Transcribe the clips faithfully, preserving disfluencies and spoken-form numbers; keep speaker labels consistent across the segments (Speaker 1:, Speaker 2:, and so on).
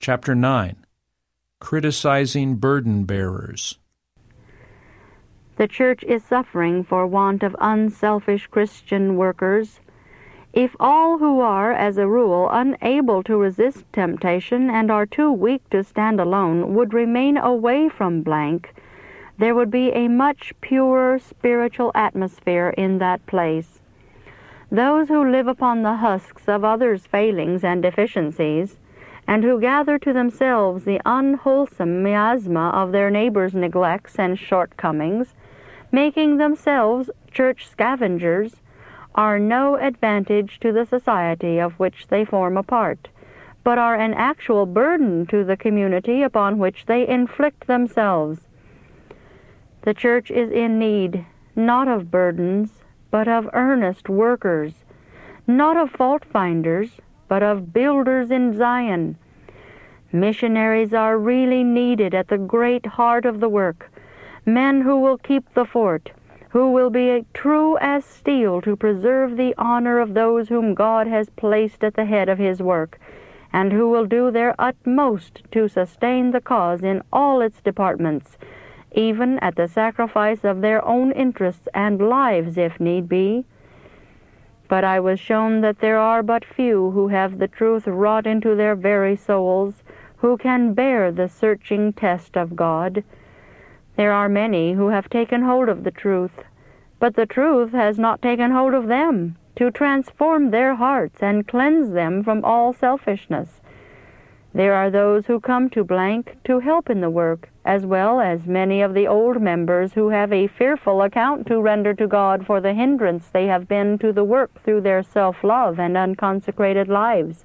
Speaker 1: Chapter nine. Criticizing Burden Bearers.
Speaker 2: The church is suffering for want of unselfish Christian workers. If all who are, as a rule, unable to resist temptation and are too weak to stand alone would remain away from blank, there would be a much purer spiritual atmosphere in that place. Those who live upon the husks of others' failings and deficiencies, and who gather to themselves the unwholesome miasma of their neighbors' neglects and shortcomings, making themselves church scavengers, are no advantage to the society of which they form a part, but are an actual burden to the community upon which they inflict themselves. The church is in need, not of burdens, but of earnest workers, not of fault-finders, but of builders in Zion. Missionaries are really needed at the great heart of the work, men who will keep the fort, who will be true as steel to preserve the honor of those whom God has placed at the head of his work, and who will do their utmost to sustain the cause in all its departments, even at the sacrifice of their own interests and lives if need be. But I was shown that there are but few who have the truth wrought into their very souls, who can bear the searching test of God. There are many who have taken hold of the truth, but the truth has not taken hold of them to transform their hearts and cleanse them from all selfishness. There are those who come to blank to help in the work, as well as many of the old members who have a fearful account to render to God for the hindrance they have been to the work through their self-love and unconsecrated lives.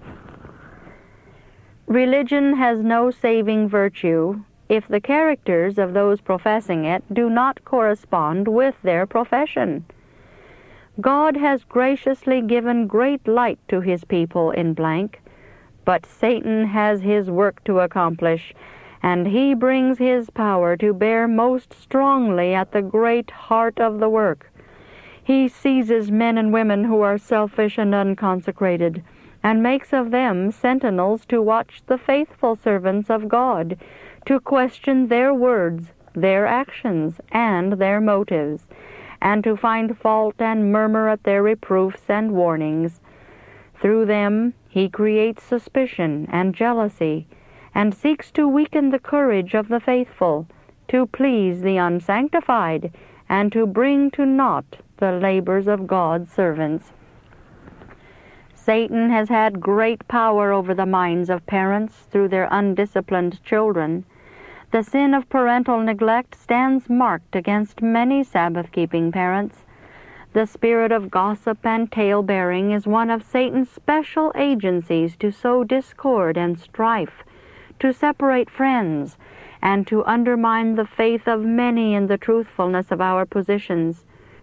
Speaker 2: Religion has no saving virtue if the characters of those professing it do not correspond with their profession. God has graciously given great light to his people in blank, but Satan has his work to accomplish, and he brings his power to bear most strongly at the great heart of the work. He seizes men and women who are selfish and unconsecrated, and makes of them sentinels to watch the faithful servants of God, to question their words, their actions, and their motives, and to find fault and murmur at their reproofs and warnings. Through them he creates suspicion and jealousy, and seeks to weaken the courage of the faithful, to please the unsanctified, and to bring to naught the labors of God's servants. Satan has had great power over the minds of parents through their undisciplined children. The sin of parental neglect stands marked against many Sabbath-keeping parents. The spirit of gossip and tale-bearing is one of Satan's special agencies to sow discord and strife, to separate friends, and to undermine the faith of many in the truthfulness of our positions.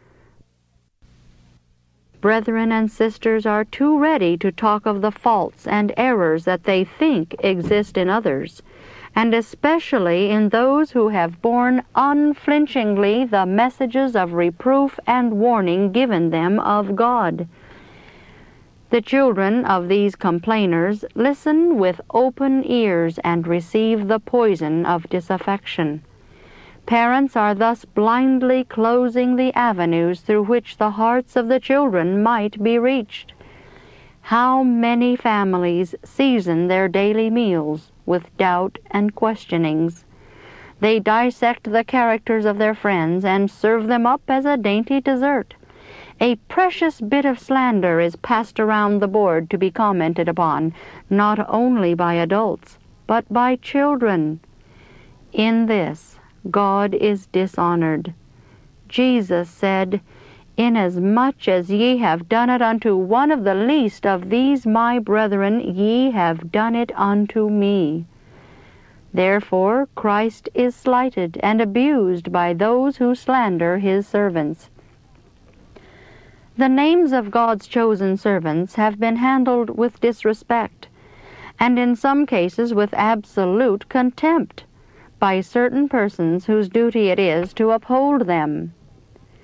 Speaker 2: Brethren and sisters are too ready to talk of the faults and errors that they think exist in others, and especially in those who have borne unflinchingly the messages of reproof and warning given them of God. The children of these complainers listen with open ears and receive the poison of disaffection. Parents are thus blindly closing the avenues through which the hearts of the children might be reached. How many families season their daily meals with doubt and questionings? They dissect the characters of their friends and serve them up as a dainty dessert. A precious bit of slander is passed around the board to be commented upon, not only by adults, but by children. In this, God is dishonored. Jesus said, "Inasmuch as ye have done it unto one of the least of these my brethren, ye have done it unto me." Therefore Christ is slighted and abused by those who slander his servants. The names of God's chosen servants have been handled with disrespect, and in some cases with absolute contempt, by certain persons whose duty it is to uphold them.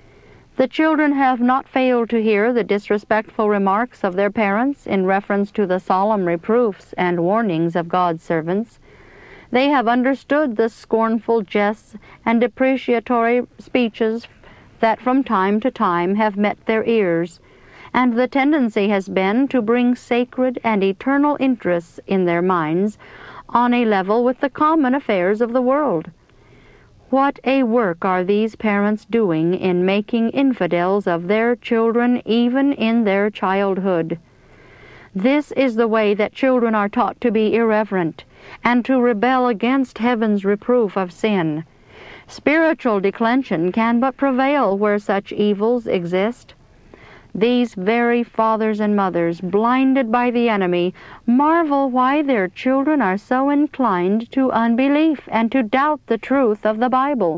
Speaker 2: The children have not failed to hear the disrespectful remarks of their parents in reference to the solemn reproofs and warnings of God's servants. They have understood the scornful jests and depreciatory speeches that from time to time have met their ears, and the tendency has been to bring sacred and eternal interests in their minds on a level with the common affairs of the world. What a work are these parents doing in making infidels of their children even in their childhood! This is the way that children are taught to be irreverent and to rebel against heaven's reproof of sin. Spiritual declension can but prevail where such evils exist. These very fathers and mothers, blinded by the enemy, marvel why their children are so inclined to unbelief and to doubt the truth of the Bible.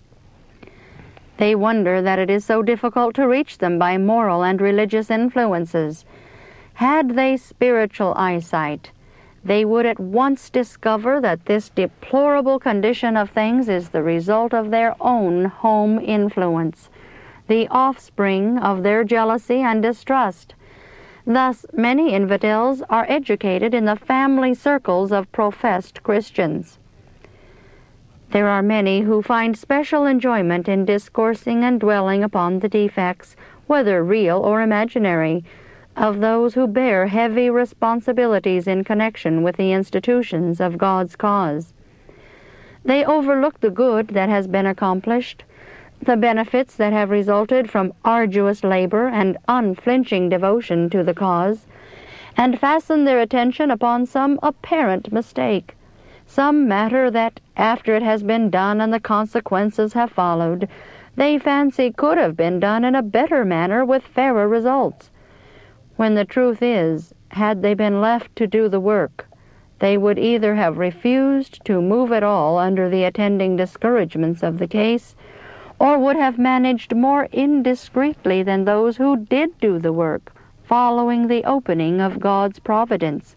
Speaker 2: They wonder that it is so difficult to reach them by moral and religious influences. Had they spiritual eyesight, they would at once discover that this deplorable condition of things is the result of their own home influence, the offspring of their jealousy and distrust. Thus, many infidels are educated in the family circles of professed Christians. There are many who find special enjoyment in discoursing and dwelling upon the defects, whether real or imaginary, of those who bear heavy responsibilities in connection with the institutions of God's cause. They overlook the good that has been accomplished, the benefits that have resulted from arduous labor and unflinching devotion to the cause, and fasten their attention upon some apparent mistake, some matter that, after it has been done and the consequences have followed, they fancy could have been done in a better manner with fairer results, when the truth is, had they been left to do the work, they would either have refused to move at all under the attending discouragements of the case, or would have managed more indiscreetly than those who did do the work, following the opening of God's providence.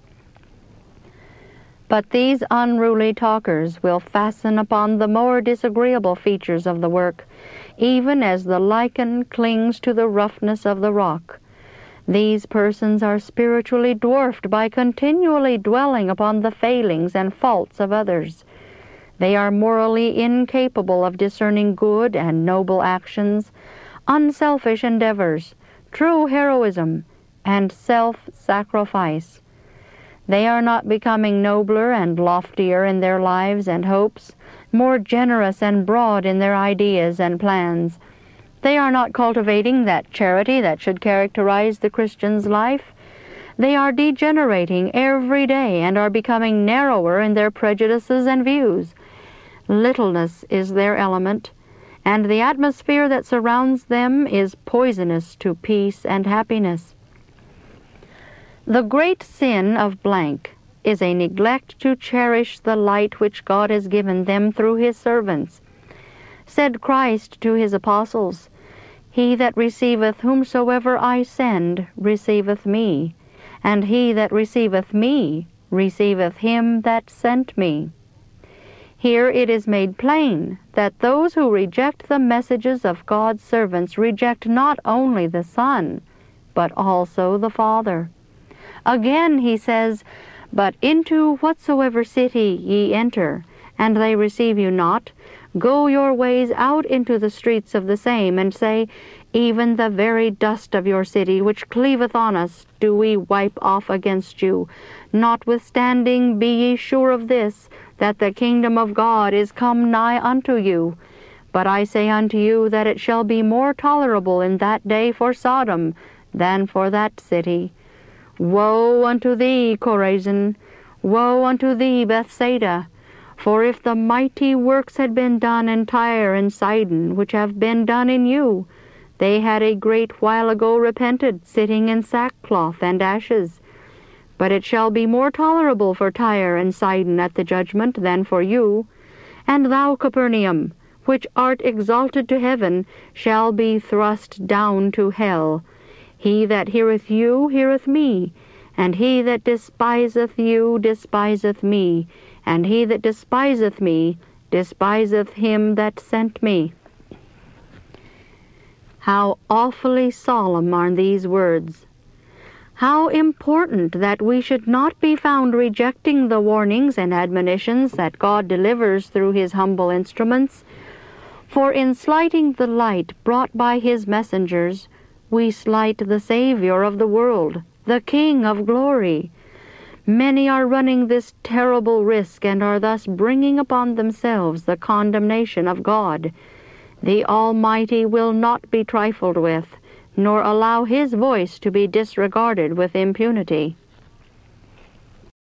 Speaker 2: But these unruly talkers will fasten upon the more disagreeable features of the work, even as the lichen clings to the roughness of the rock. These persons are spiritually dwarfed by continually dwelling upon the failings and faults of others. They are morally incapable of discerning good and noble actions, unselfish endeavors, true heroism, and self-sacrifice. They are not becoming nobler and loftier in their lives and hopes, more generous and broad in their ideas and plans. They are not cultivating that charity that should characterize the Christian's life. They are degenerating every day and are becoming narrower in their prejudices and views. Littleness is their element, and the atmosphere that surrounds them is poisonous to peace and happiness. The great sin of blank is a neglect to cherish the light which God has given them through His servants. Said Christ to His apostles, "He that receiveth whomsoever I send receiveth me, and he that receiveth me receiveth him that sent me." Here it is made plain that those who reject the messages of God's servants reject not only the Son, but also the Father. Again he says, "But into whatsoever city ye enter, and they receive you not, go your ways out into the streets of the same, and say, Even the very dust of your city, which cleaveth on us, do we wipe off against you. Notwithstanding, be ye sure of this, that the kingdom of God is come nigh unto you. But I say unto you, that it shall be more tolerable in that day for Sodom than for that city. Woe unto thee, Chorazin! Woe unto thee, Bethsaida! For if the mighty works had been done in Tyre and Sidon, which have been done in you, they had a great while ago repented, sitting in sackcloth and ashes. But it shall be more tolerable for Tyre and Sidon at the judgment than for you. And thou, Capernaum, which art exalted to heaven, shall be thrust down to hell. He that heareth you heareth me, and he that despiseth you despiseth me, and he that despiseth me despiseth him that sent me." How awfully solemn are these words! How important that we should not be found rejecting the warnings and admonitions that God delivers through His humble instruments, for in slighting the light brought by His messengers, we slight the Savior of the world, the King of glory. Many are running this terrible risk and are thus bringing upon themselves the condemnation of God. The Almighty will not be trifled with, nor allow His voice to be disregarded with impunity.